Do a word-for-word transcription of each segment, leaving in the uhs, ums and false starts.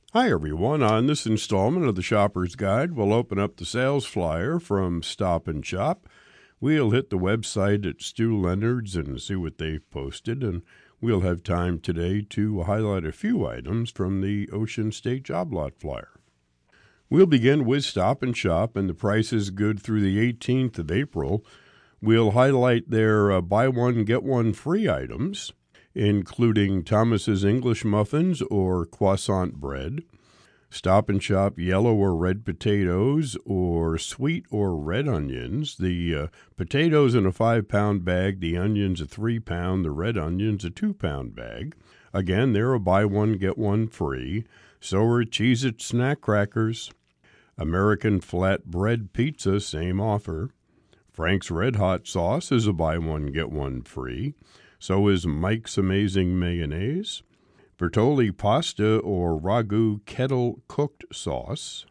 Hi, everyone. On this installment of the Shopper's Guide, we'll open up the sales flyer from Stop and Shop. We'll hit the website at Stu Leonard's and see what they've posted, and we'll have time today to highlight a few items from the Ocean State Job Lot flyer. We'll begin with Stop and Shop, and the price is good through the eighteenth of April. We'll highlight their uh, buy one, get one free items, including Thomas's English muffins or croissant bread, Stop and Shop yellow or red potatoes or sweet or red onions. The uh, potatoes in a five-pound bag, the onions a three-pound, the red onions a two-pound bag. Again, they're a buy one, get one free. So are Cheez-It snack crackers. American flatbread pizza, same offer. Frank's Red Hot sauce is a buy one, get one free. So is Mike's Amazing Mayonnaise, Bertolli pasta or ragu kettle cooked sauce,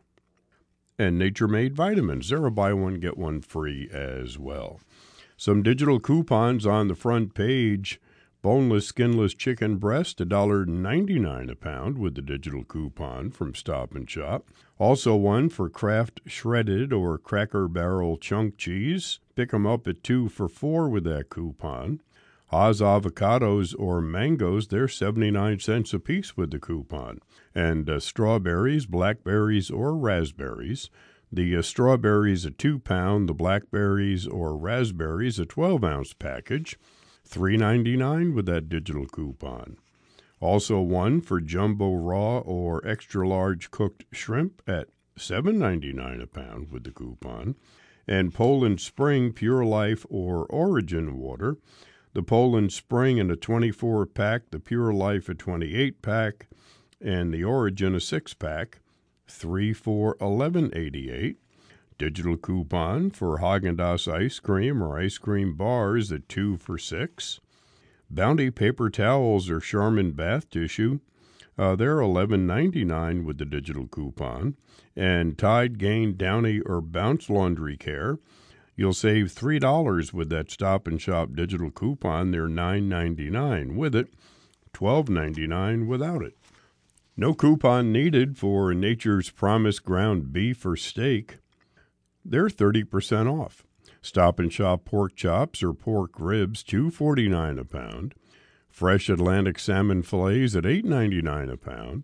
and Nature Made vitamins. They're a buy one, get one free as well. Some digital coupons on the front page. Boneless, skinless chicken breast, one dollar ninety-nine a pound with the digital coupon from Stop and Shop. Also one for Kraft shredded or Cracker Barrel chunk cheese. Pick 'em up at two for four with that coupon. Haas avocados or mangoes, they're seventy-nine cents a piece with the coupon. And uh, strawberries, blackberries, or raspberries. The uh, strawberries a two-pound, the blackberries or raspberries a twelve-ounce package, three ninety-nine with that digital coupon. Also one for jumbo raw or extra-large cooked shrimp at seven ninety-nine a pound with the coupon. And Poland Spring Pure Life or Origin water, the Poland Spring in a twenty-four pack, the Pure Life a twenty-eight pack, and the Origin a six pack, three for eleven eighty-eight. Digital coupon for Haagen-Dazs ice cream or ice cream bars at two for six. Bounty paper towels or Charmin bath tissue, uh, they're eleven ninety-nine with the digital coupon. And Tide, Gain, Downy, or Bounce Laundry Care, you'll save three dollars with that Stop and Shop digital coupon. They're nine ninety-nine with it, twelve ninety-nine without it. No coupon needed for Nature's Promise ground beef or steak. They're thirty percent off. Stop and Shop pork chops or pork ribs, two forty-nine a pound. Fresh Atlantic salmon fillets at eight ninety-nine a pound.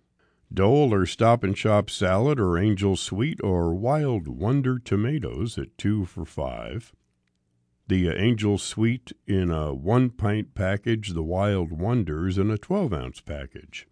Dole or Stop and Shop salad or Angel Sweet or Wild Wonder tomatoes at two for five. The uh, Angel Sweet in a one-pint package, the Wild Wonders in a twelve-ounce package.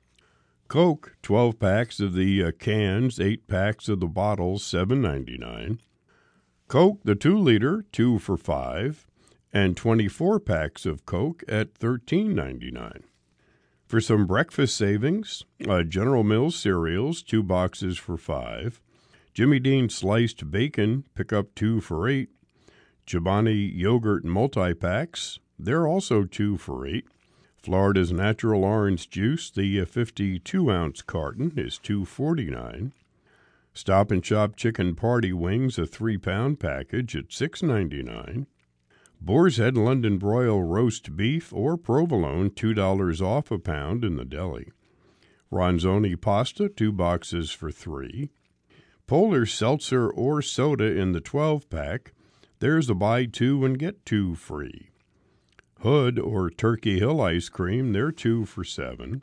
Coke, twelve packs of the uh, cans, eight packs of the bottles, seven ninety-nine. Coke, the two-liter, two for five, and twenty-four packs of Coke at thirteen ninety-nine. For some breakfast savings, uh, General Mills cereals, two boxes for five. Jimmy Dean sliced bacon, pick up two for eight. Chobani yogurt multi-packs, they're also two for eight. Florida's natural orange juice, the fifty-two-ounce carton, is two forty-nine. Stop and Shop chicken party wings, a three-pound package at six ninety-nine. Boar's Head London broil roast beef or provolone, two dollars off a pound in the deli. Ronzoni pasta, two boxes for three. Polar seltzer or soda in the twelve-pack, there's a buy two and get two free. Hood or Turkey Hill ice cream, they're two for seven.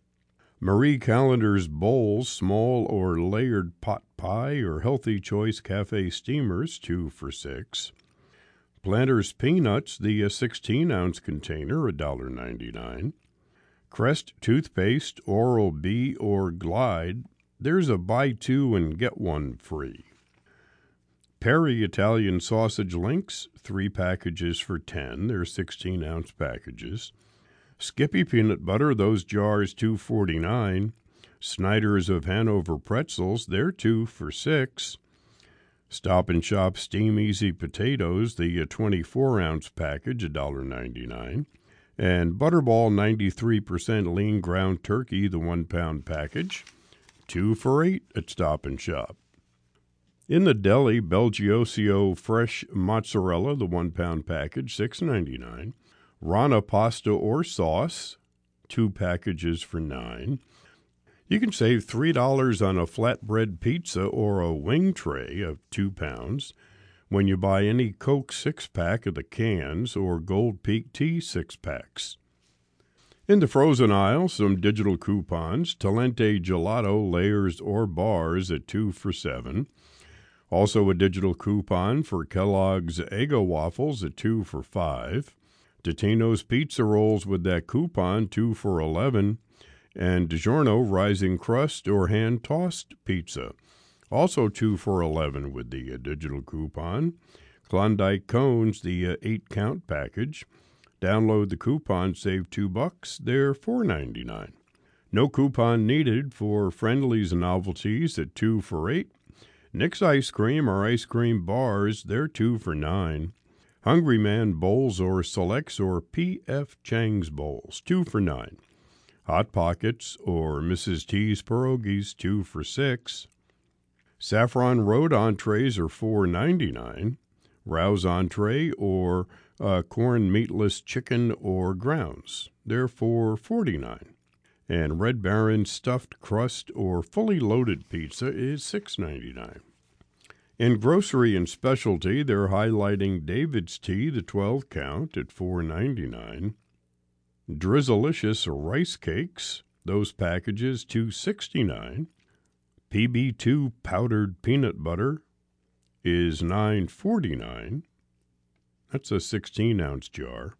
Marie Callender's bowls, small or layered pot pie or Healthy Choice cafe steamers, two for six. Planters Peanuts, the sixteen-ounce container, one dollar ninety-nine. Crest toothpaste, Oral-B or Glide, there's a buy two and get one free. Perry Italian sausage links, three packages for ten. They're sixteen-ounce packages. Skippy peanut butter, those jars, two forty-nine. Snyder's of Hanover pretzels, they're two for six. Stop and Shop Steam Easy potatoes, the twenty-four-ounce package, one dollar ninety-nine. And Butterball ninety-three percent lean ground turkey, the one-pound package, two for eight at Stop and Shop. In the deli, Belgiosio fresh mozzarella, the one-pound package, six ninety-nine. Rana pasta or sauce, two packages for nine. You can save three dollars on a flatbread pizza or a wing tray of two pounds when you buy any Coke six-pack of the cans or Gold Peak Tea six-packs. In the frozen aisle, some digital coupons, Talente Gelato layers or bars at two for seven. Also a digital coupon for Kellogg's Eggo waffles at two for five. Totino's pizza rolls with that coupon, two for eleven. And DiGiorno rising crust or hand-tossed pizza, also two for eleven with the uh, digital coupon. Klondike cones, the uh, eight-count package. Download the coupon, save two bucks. They're four ninety-nine. No coupon needed for Friendly's novelties at two for eight. Nick's ice cream or ice cream bars, they're two for nine. Hungry Man bowls or selects or P F Chang's bowls, two for nine. Hot Pockets or Missus T's pierogies, two for six. Saffron Road entrees are four ninety-nine. Rouse entree or uh, corn meatless chicken or grounds, they're four forty-nine. And Red Baron stuffed crust or fully loaded pizza is six ninety-nine. In grocery and specialty, they're highlighting David's Tea, the twelve count, at four ninety-nine. Drizzlicious rice cakes, those packages, two sixty-nine. P B two powdered peanut butter is nine forty-nine. That's a sixteen-ounce jar.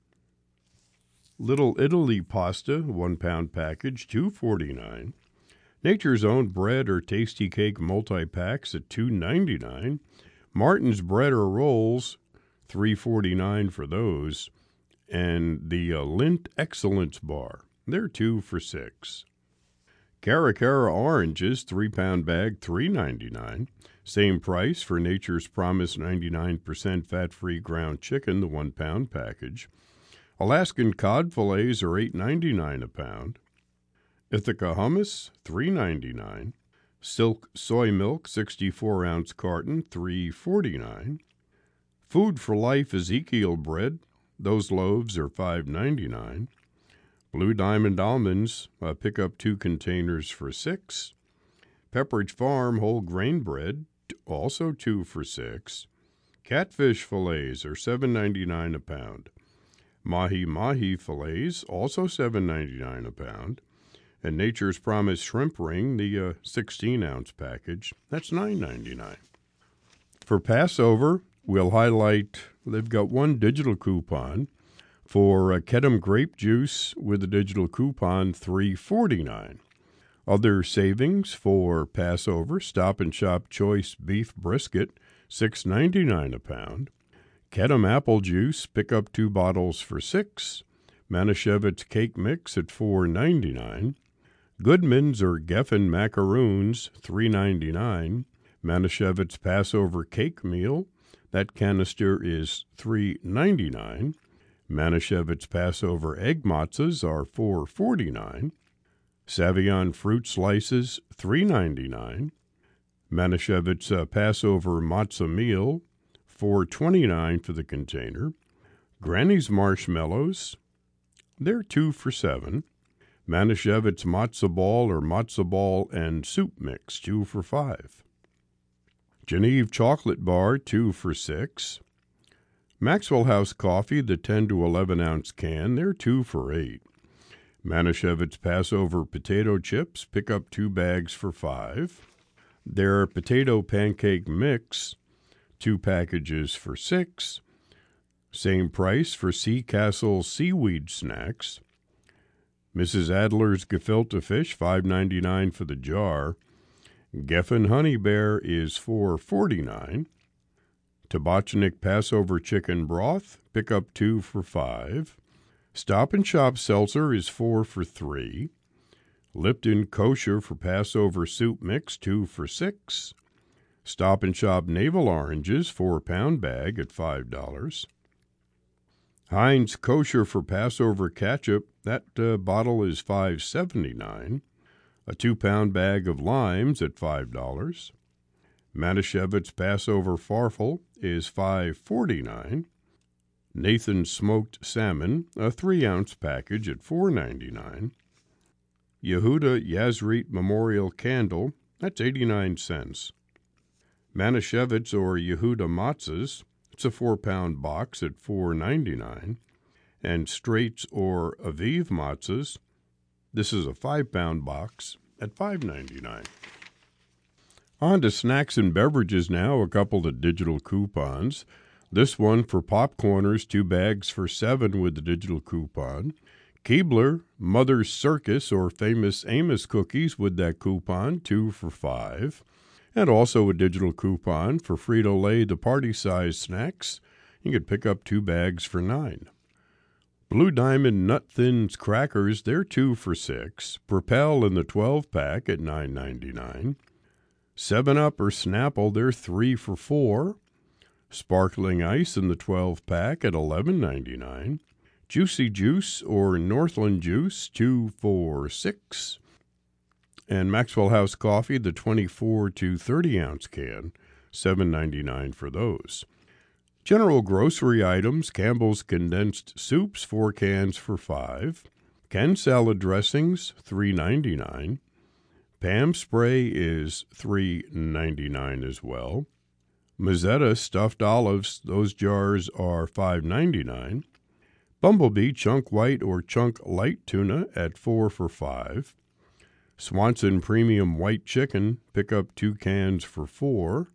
Little Italy pasta, one-pound package, two forty-nine. Nature's Own bread or tasty cake multi-packs at two ninety-nine. Martin's bread or rolls, three forty-nine for those. And the uh, Lindt Excellence bar, they're two for six. Cara Cara oranges, three-pound bag, three ninety-nine. Same price for Nature's Promise ninety-nine percent fat-free ground chicken, the one-pound package. Alaskan cod fillets are eight ninety-nine a pound. Ithaca hummus, three ninety-nine. Silk soy milk, sixty-four ounce carton, three forty-nine. Food for Life Ezekiel bread, those loaves are five ninety-nine. Blue Diamond almonds, uh, pick up two containers for six. Pepperidge Farm whole grain bread, also two for six. Catfish fillets are seven ninety-nine a pound. Mahi Mahi fillets, also seven ninety-nine a pound. And Nature's Promise shrimp ring, the uh, sixteen-ounce package, that's nine ninety-nine. For Passover, we'll highlight, they've got one digital coupon for uh, Kedem grape juice with a digital coupon, three forty-nine. Other savings for Passover, Stop and Shop choice beef brisket, six ninety-nine a pound. Kedem apple juice, pick up two bottles for six. Manischewitz cake mix at four ninety-nine. Goodman's or Geffen macaroons, three ninety-nine. Manischewitz Passover cake meal, that canister is three ninety-nine. Manischewitz Passover egg matzahs are four forty-nine. Savion fruit slices, three ninety-nine. Manischewitz uh, Passover matzah meal, four twenty-nine for the container. Granny's marshmallows, they're two for seven. Manischewitz matzo ball or matzo ball and soup mix, two for five. Geneve chocolate bar, two for six. Maxwell House coffee, the ten to eleven ounce can, they're two for eight. Manischewitz Passover potato chips, pick up two bags for five. Their potato pancake mix, two packages for six. Same price for Sea Castle seaweed snacks. Missus Adler's gefilte fish, five ninety-nine for the jar. Geffen Honey Bear is four forty-nine. Tabachnik Passover chicken broth, pick up two for five. Stop and Shop seltzer is four for three. Lipton kosher for Passover soup mix, two for six. Stop and Shop navel oranges, four-pound bag at five dollars. Heinz kosher for Passover ketchup, that uh, bottle is five seventy-nine. A two-pound bag of limes at five dollars. Manischewitz Passover farfel is five forty-nine. Nathan's smoked salmon, a three-ounce package at four ninety-nine. Yehuda Yazrit Memorial Candle, that's eighty-nine cents. Manischewitz or Yehuda Matzahs, it's a four-pound box at four ninety-nine. And Straits or Aviv Matzahs, this is a five-pound box at five ninety-nine. On to snacks and beverages now, a couple of digital coupons. This one for Popcorners, two bags for seven with the digital coupon. Keebler, Mother's Circus or Famous Amos cookies with that coupon, two for five. And also a digital coupon for Frito-Lay, the party-size snacks. You could pick up two bags for nine. Blue Diamond Nut Thins crackers, they're two for six. Propel in the twelve-pack at nine ninety-nine. seven up or Snapple, they're three for four. Sparkling Ice in the twelve-pack at eleven ninety-nine. Juicy Juice or Northland Juice, two for six. And Maxwell House Coffee, the twenty-four to thirty-ounce can, seven ninety-nine for those. General grocery items, Campbell's condensed soups, four cans for five. Ken salad dressings, three ninety-nine. Pam spray is three ninety-nine as well. Mazzetta stuffed olives, those jars are five ninety-nine. Bumblebee chunk white or chunk light tuna at four for five. Swanson premium white chicken, pick up two cans for four.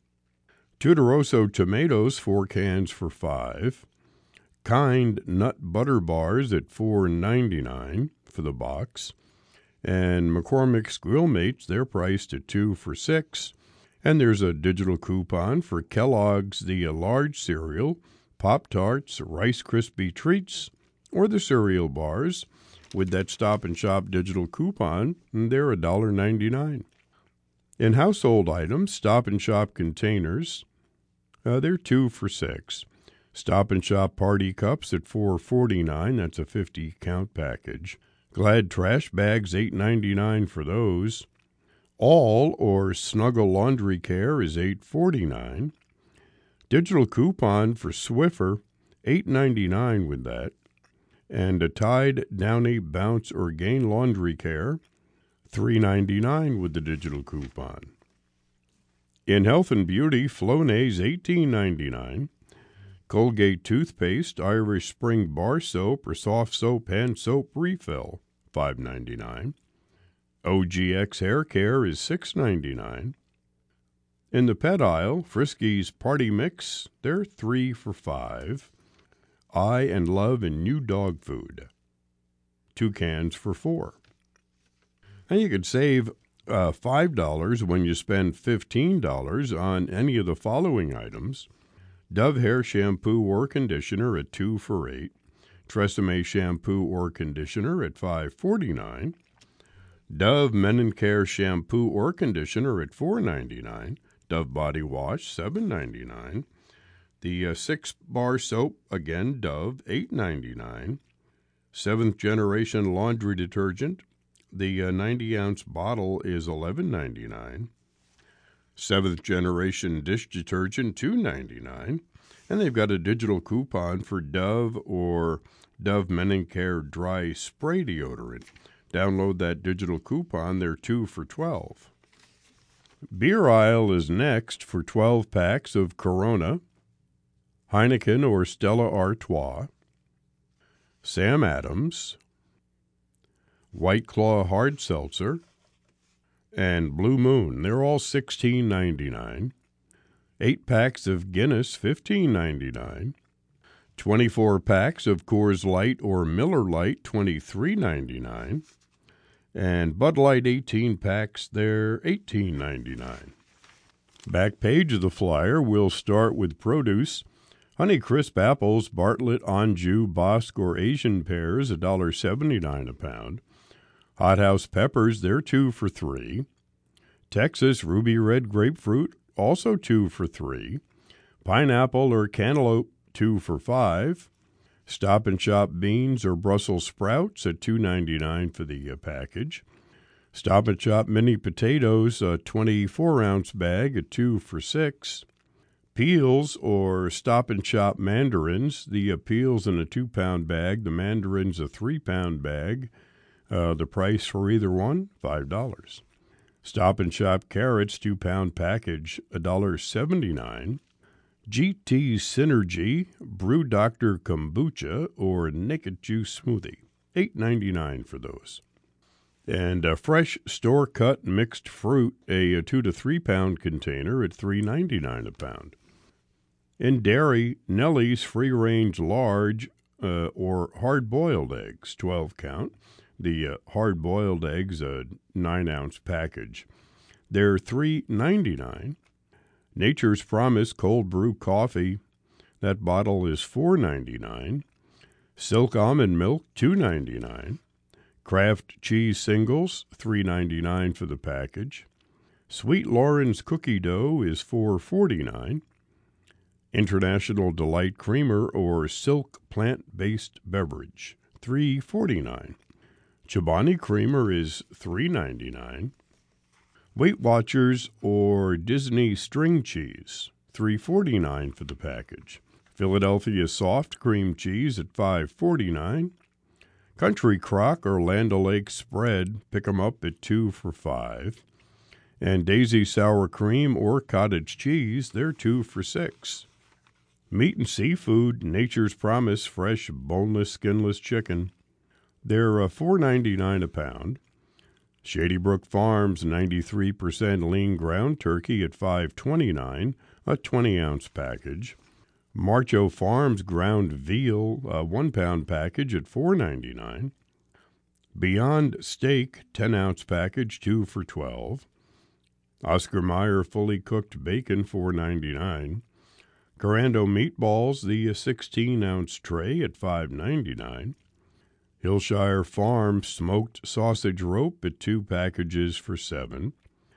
Tudoroso tomatoes, four cans for five. Kind nut butter bars at four ninety-nine for the box. And McCormick's Grill Mates, they're priced at two for six. And there's a digital coupon for Kellogg's the large cereal, Pop-Tarts, Rice Krispie Treats, or the cereal bars. With that Stop and Shop digital coupon, they're one dollar ninety-nine. In household items, Stop and Shop containers, uh, they're two for six. Stop and Shop party cups at four forty-nine. That's a fifty count package. Glad trash bags, eight ninety-nine for those. All or Snuggle Laundry Care is eight forty-nine. Digital coupon for Swiffer, eight ninety-nine with that. And a Tide, Downy, Bounce, or Gain Laundry Care, three ninety-nine with the digital coupon. In health and beauty, Flonase, eighteen ninety-nine. Colgate toothpaste, Irish Spring bar soap or soft soap hand soap refill, five ninety-nine. O G X hair care is six ninety-nine. In the pet aisle, Friskies Party Mix, they're three for five. I and Love and New Dog Food, two cans for four. And you could save uh, five dollars when you spend fifteen dollars on any of the following items. Dove Hair Shampoo or Conditioner at two for eight. Tresemme Shampoo or Conditioner at five forty-nine. Dove Men and Care Shampoo or Conditioner at four ninety-nine. Dove Body Wash, seven ninety-nine. The uh, six-bar soap, again, Dove, eight ninety-nine. Seventh Generation Laundry Detergent, the uh, ninety-ounce bottle is eleven ninety-nine. Seventh Generation Dish Detergent, two ninety-nine. And they've got a digital coupon for Dove or Dove Men and Care Dry Spray Deodorant. Download that digital coupon, they're two for twelve. Beer aisle is next for twelve packs of Corona, Heineken or Stella Artois, Sam Adams, White Claw Hard Seltzer, and Blue Moon. They're all sixteen ninety-nine. Eight packs of Guinness, fifteen ninety-nine. Twenty-four packs of Coors Light or Miller Lite, twenty-three ninety-nine. And Bud Light eighteen packs, they're eighteen ninety-nine. Back page of the flyer, we'll start with produce. Honeycrisp apples, Bartlett, Anjou, Bosque, or Asian pears, one dollar seventy-nine a pound. Hothouse peppers, they're two for three. Texas Ruby Red grapefruit, also two for three. Pineapple or cantaloupe, two for five. Stop and Shop beans or Brussels sprouts at two ninety-nine for the uh, package. Stop and Shop mini potatoes, a twenty-four ounce bag at two for six. Peels or Stop and Shop mandarins, the uh, peels in a two pound bag, the mandarins a three pound bag, Uh, the price for either one, five dollars. Stop and Shop carrots, two-pound package, one dollar seventy-nine. G T Synergy, Brew Doctor Kombucha, or Naked Juice Smoothie, eight ninety-nine for those. And a fresh store-cut mixed fruit, a, a two to three pound container at three ninety-nine a pound. In dairy, Nellie's free-range large uh, or hard-boiled eggs, twelve count. The uh, hard-boiled eggs, a nine ounce package. They're three ninety-nine. Nature's Promise cold brew coffee, that bottle is four ninety-nine. Silk almond milk, two ninety-nine. Kraft cheese singles, three ninety-nine for the package. Sweet Loren's cookie dough is four forty-nine. International Delight creamer or silk plant-based beverage, three forty-nine. Chobani creamer is three ninety-nine. Weight Watchers or Disney string cheese, three forty-nine for the package. Philadelphia soft cream cheese at five forty-nine. Country Crock or Land O'Lakes spread, pick 'em up at two for five. And Daisy sour cream or cottage cheese, they're two for six. Meat and seafood, Nature's Promise fresh boneless, skinless chicken, they're uh, four ninety-nine a pound. Shady Brook Farms ninety-three percent lean ground turkey at five twenty-nine, a twenty ounce package. Marcho Farms ground veal, a one pound package at four ninety-nine. Beyond Steak ten ounce package, two for twelve. Oscar Mayer fully cooked bacon, four ninety-nine. Corando meatballs, the sixteen ounce tray at five ninety-nine. Hillshire Farm smoked sausage rope at two packages for seven.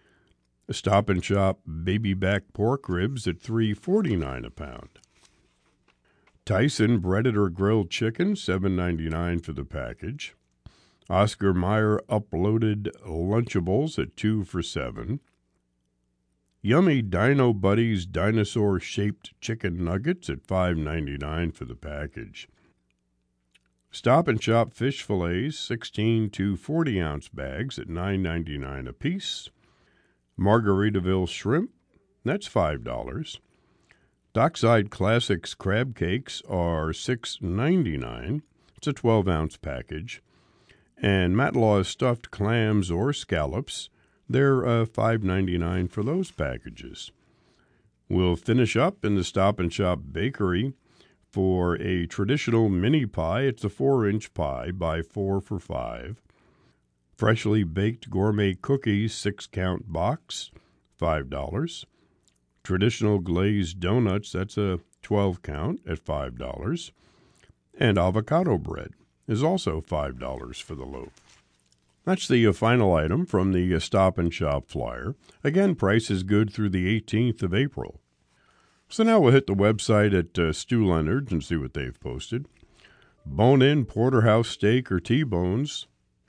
Stop and Shop baby back pork ribs at three forty-nine a pound. Tyson breaded or grilled chicken, seven ninety-nine for the package. Oscar Mayer uploaded Lunchables at two for seven. Yummy Dino Buddies dinosaur-shaped chicken nuggets at five ninety-nine for the package. Stop and Shop fish fillets, sixteen to forty ounce bags at nine ninety-nine a piece. Margaritaville shrimp, that's five dollars. Dockside Classics crab cakes are six ninety-nine. It's a twelve ounce package. And Matlaw's stuffed clams or scallops, they're uh, five ninety-nine for those packages. We'll finish up in the Stop and Shop bakery for a traditional mini pie. It's a four inch pie by four for five. Freshly baked gourmet cookies, six count box, five dollars. Traditional glazed donuts, that's a twelve count at five dollars. And avocado bread is also five dollars for the loaf. That's the uh, final item from the uh, Stop and Shop flyer. Again, price is good through the eighteenth of April. So now we'll hit the website at uh, Stu Leonard's and see what they've posted. Bone-in porterhouse steak or T-bones,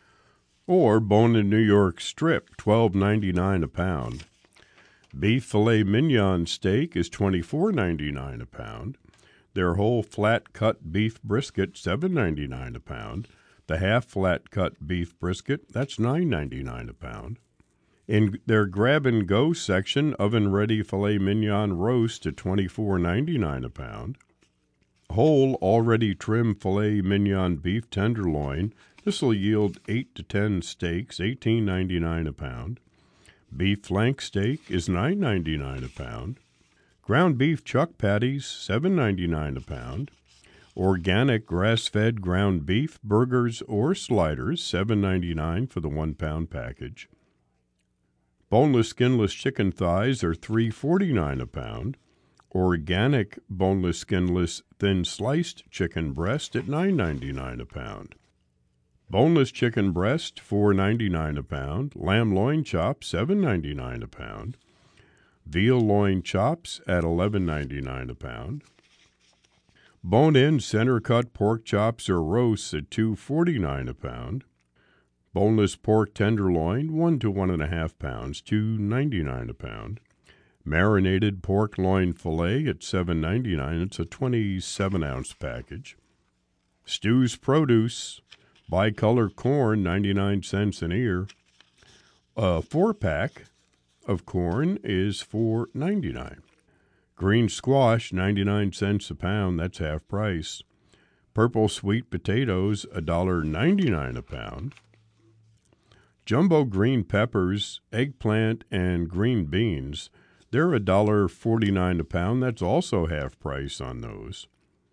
or bone-in New York strip, twelve ninety-nine a pound. Beef filet mignon steak is twenty-four ninety-nine a pound. Their whole flat-cut beef brisket, seven ninety-nine a pound. The half-flat-cut beef brisket, that's nine ninety-nine a pound. In their grab-and-go section, oven-ready filet mignon roast at twenty-four ninety-nine a pound. Whole, already trimmed filet mignon beef tenderloin, this will yield eight to ten steaks, eighteen ninety-nine a pound. Beef flank steak is nine ninety-nine a pound. Ground beef chuck patties, seven ninety-nine a pound. Organic grass-fed ground beef burgers or sliders, seven ninety-nine for the one pound package. Boneless, skinless chicken thighs are three forty-nine a pound. Organic boneless, skinless, thin sliced chicken breast at nine ninety-nine a pound. Boneless chicken breast, four ninety-nine a pound. Lamb loin chops, seven ninety-nine a pound. Veal loin chops at eleven ninety-nine a pound. Bone-in center-cut pork chops or roasts at two forty-nine a pound. Boneless pork tenderloin, one to one and a half pounds, two ninety-nine a pound. Marinated pork loin fillet at seven ninety-nine. It's a twenty-seven ounce package. Stu's Produce, Bicolor corn, ninety-nine cents an ear. A four-pack of corn is four ninety-nine. Green squash, ninety-nine cents a pound. That's half price. Purple sweet potatoes, one dollar ninety-nine a pound. Jumbo green peppers, eggplant, and green beans, they're one dollar forty-nine a pound. That's also half price on those.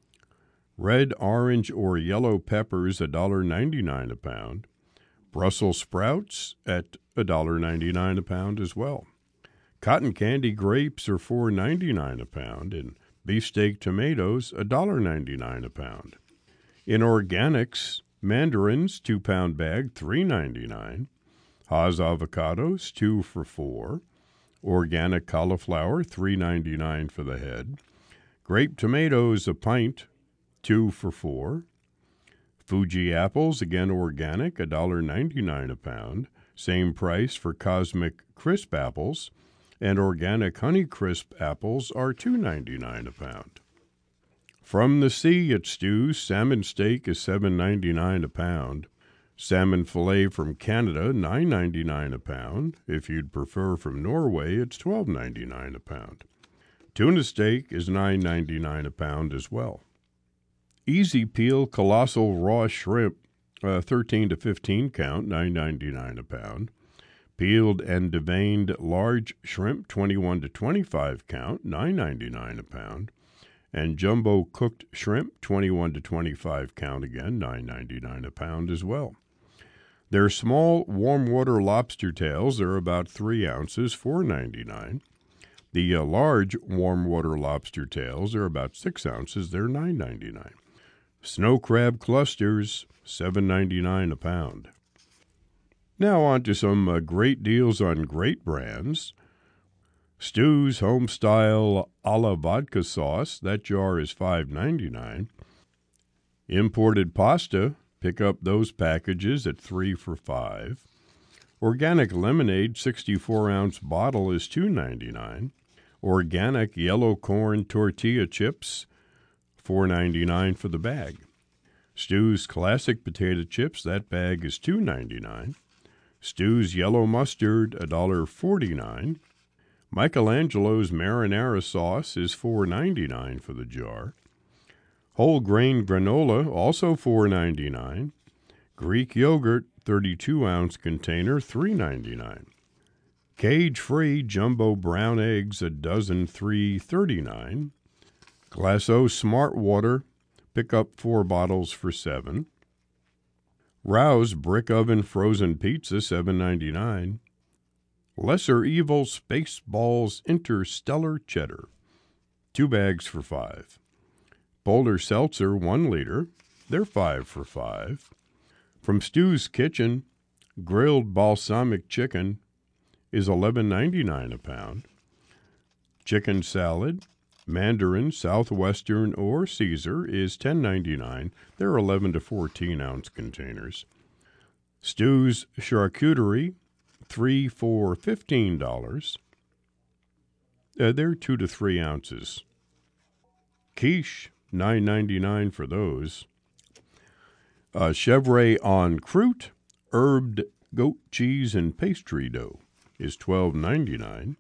Red, orange, or yellow peppers, one dollar ninety-nine a pound. Brussels sprouts at one dollar ninety-nine a pound as well. Cotton candy grapes are four ninety-nine a pound, and beefsteak tomatoes, one dollar ninety-nine a pound. In organics, mandarins, two-pound bag, three ninety-nine. Hass avocados, two for four. Organic cauliflower, three ninety-nine for the head. Grape tomatoes, a pint, two for four. Fuji apples, again organic, one dollar ninety-nine a pound. Same price for Cosmic Crisp apples. And organic Honey Crisp apples are two ninety-nine a pound. From the sea at Stu's, salmon steak is seven ninety-nine a pound. Salmon fillet from Canada, nine ninety-nine a pound. If you'd prefer from Norway, it's twelve ninety-nine a pound. Tuna steak is nine ninety-nine a pound as well. Easy peel colossal raw shrimp, uh, thirteen to fifteen count, nine ninety-nine a pound. Peeled and deveined large shrimp, twenty-one to twenty-five count, nine ninety-nine a pound. And jumbo cooked shrimp, twenty-one to twenty-five count again, nine ninety-nine a pound as well. Their small warm water lobster tails are about three ounces, four ninety-nine. The uh, large warm water lobster tails are about six ounces, they're nine ninety-nine. Snow crab clusters, seven ninety-nine a pound. Now on to some uh, great deals on great brands. Stu's Homestyle a la Vodka Sauce, that jar is five ninety-nine. Imported pasta, pick up those packages at three for five. Organic lemonade, sixty-four ounce bottle is two ninety-nine. Organic yellow corn tortilla chips, four ninety-nine for the bag. Stu's classic potato chips, that bag is two ninety-nine. Stu's yellow mustard, one dollar forty-nine. Michelangelo's marinara sauce is four ninety-nine for the jar. Whole grain granola, also four ninety-nine. Greek yogurt, thirty-two ounce container, three ninety-nine. Cage-free jumbo brown eggs, a dozen, three thirty-nine. Glasso Smart Water, pick up four bottles for seven. Rouse brick oven frozen pizza, seven ninety-nine. Lesser Evil Spaceballs Interstellar Cheddar, two bags for five. Boulder Seltzer, one liter, they're five for five. From Stu's Kitchen, grilled balsamic chicken is eleven ninety-nine a pound. Chicken salad, Mandarin, Southwestern, or Caesar is ten ninety-nine. They're eleven to fourteen ounce containers. Stu's Charcuterie, three for fifteen dollars. Uh, they're two to three ounces. Quiche, nine ninety-nine for those. Uh, Chevre en croûte, herbed goat cheese and pastry dough is twelve ninety-nine.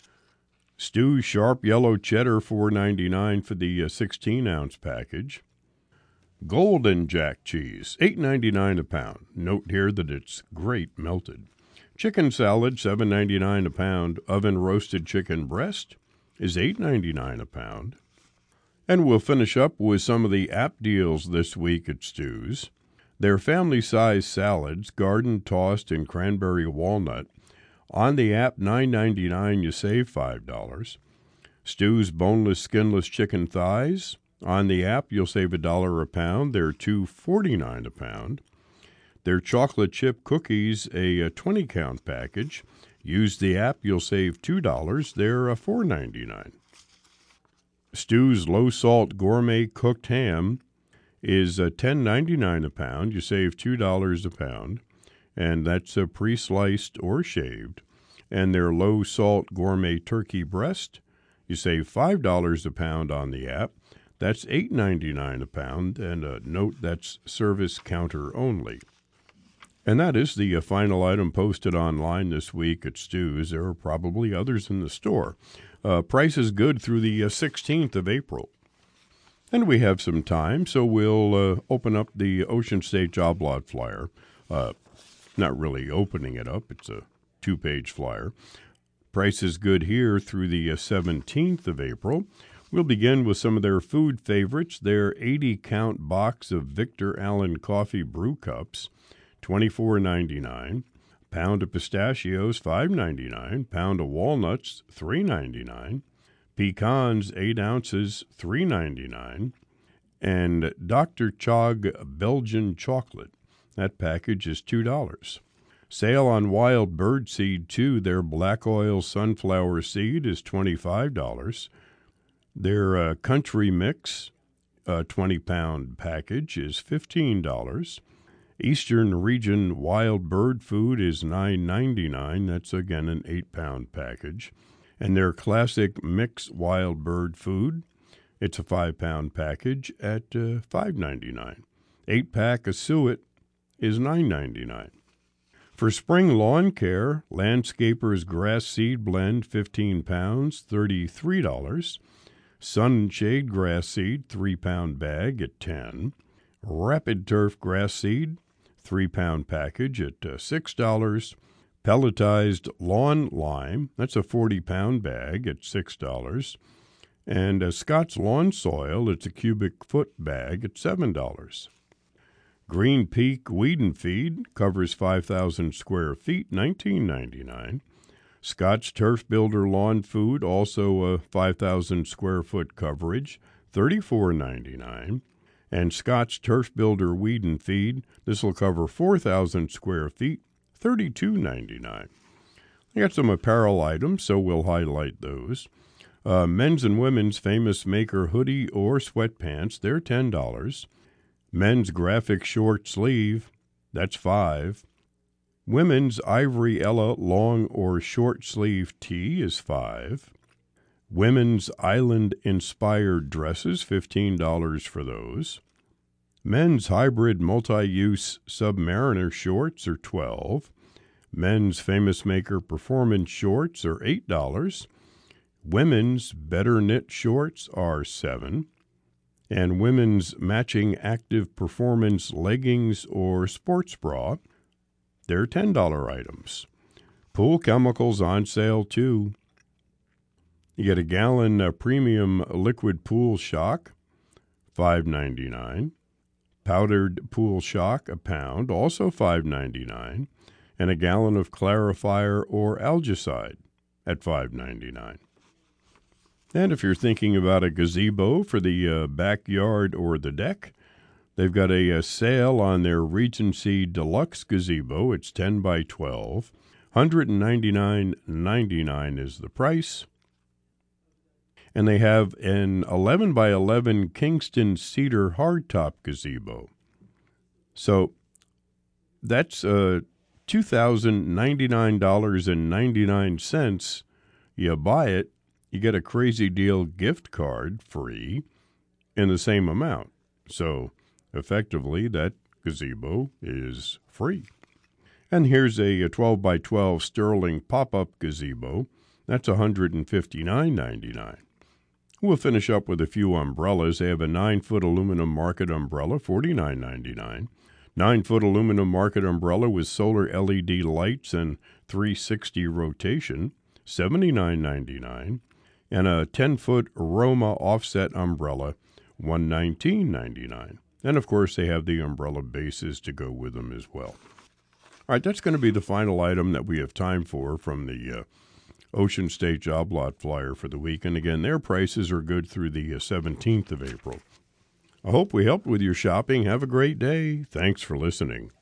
Stu's sharp yellow cheddar, four ninety-nine for the uh, sixteen ounce package. Golden Jack cheese, eight ninety-nine a pound. Note here that it's great melted. Chicken salad, seven ninety-nine a pound. Oven roasted chicken breast is eight ninety-nine a pound. And we'll finish up with some of the app deals this week at Stu's. Their family-size salads, garden tossed and cranberry walnut. On the app, nine ninety-nine, you save five dollars. Stu's boneless, skinless chicken thighs. On the app, you'll save a dollar a pound. They're two forty-nine a pound. Their chocolate chip cookies, a twenty count package. Use the app, you'll save two dollars. They're four ninety-nine. Stu's low-salt gourmet cooked ham is ten ninety-nine a pound. You save two dollars a pound, and that's a pre-sliced or shaved. And their low-salt gourmet turkey breast, you save five dollars a pound on the app. That's eight ninety-nine a pound, and a note that's service counter only. And that is the uh, final item posted online this week at Stu's. There are probably others in the store. Uh, price is good through the uh, sixteenth of April. And we have some time, so we'll uh, open up the Ocean State Job Lot flyer. Uh, not really opening it up. It's a two-page flyer. Price is good here through the uh, seventeenth of April. We'll begin with some of their food favorites. Their eighty-count box of Victor Allen Coffee Brew Cups, twenty-four ninety-nine. Pound of pistachios, five ninety-nine. Pound of walnuts, three ninety-nine. Pecans, eight ounces, three ninety-nine. And Doctor Chog Belgian chocolate. That package is two dollars. Sale on wild bird seed, too. Their black oil sunflower seed is twenty-five dollars. Their uh, country mix, uh, twenty-pound package, is fifteen dollars. Eastern region wild bird food is nine ninety-nine. That's, again, an eight-pound package. And their classic mix wild bird food, it's a five-pound package at uh, five ninety-nine. Eight-pack of suet is nine ninety-nine. For spring lawn care, Landscapers Grass Seed Blend, fifteen pounds, thirty-three dollars. Sunshade Grass Seed, three-pound bag at ten dollars. Rapid Turf Grass Seed, three-pound package at uh, six dollars. Pelletized Lawn Lime, that's a forty-pound bag at six dollars. And uh, Scott's Lawn Soil, it's a cubic foot bag at seven dollars. Green Peak Weed and Feed covers five thousand square feet, nineteen ninety-nine. Scott's Turf Builder Lawn Food, also a five thousand square foot coverage, thirty-four ninety-nine. And Scott's Turf Builder Weed and Feed, this will cover four thousand square feet, thirty-two ninety-nine. I got some apparel items, so we'll highlight those. Uh, men's and women's Famous Maker hoodie or sweatpants, they're ten dollars. Men's graphic short sleeve, that's five dollars. Women's Ivory Ella long or short sleeve tee is five dollars. Women's Island-inspired dresses, fifteen dollars for those. Men's hybrid multi-use Submariner shorts are twelve dollars. Men's Famous Maker performance shorts are eight dollars. Women's Better Knit shorts are seven dollars. And women's matching active performance leggings or sports bra, they're ten dollars items. Pool chemicals on sale, too. You get a gallon uh, premium liquid pool shock, five ninety-nine. Powdered pool shock, a pound, also five ninety-nine. And a gallon of clarifier or algicide at five ninety-nine. And if you're thinking about a gazebo for the uh, backyard or the deck, they've got a, a sale on their Regency Deluxe Gazebo. It's ten by twelve. one hundred ninety-nine ninety-nine is the price. And they have an eleven by eleven Kingston Cedar Hardtop Gazebo. So that's uh, two thousand ninety-nine dollars and ninety-nine cents. You buy it, you get a Crazy Deal gift card free in the same amount. So effectively, that gazebo is free. And here's a twelve by twelve Sterling pop-up gazebo. That's one hundred fifty-nine ninety-nine. We'll finish up with a few umbrellas. They have a nine-foot aluminum market umbrella, forty-nine ninety-nine. nine-foot aluminum market umbrella with solar L E D lights and three sixty rotation, seventy-nine ninety-nine. And a ten-foot Roma offset umbrella, one hundred nineteen ninety-nine. And, of course, they have the umbrella bases to go with them as well. All right, that's going to be the final item that we have time for from the uh, Ocean State Job Lot flyer for the week. And, again, their prices are good through the uh, seventeenth of April. I hope we helped with your shopping. Have a great day. Thanks for listening.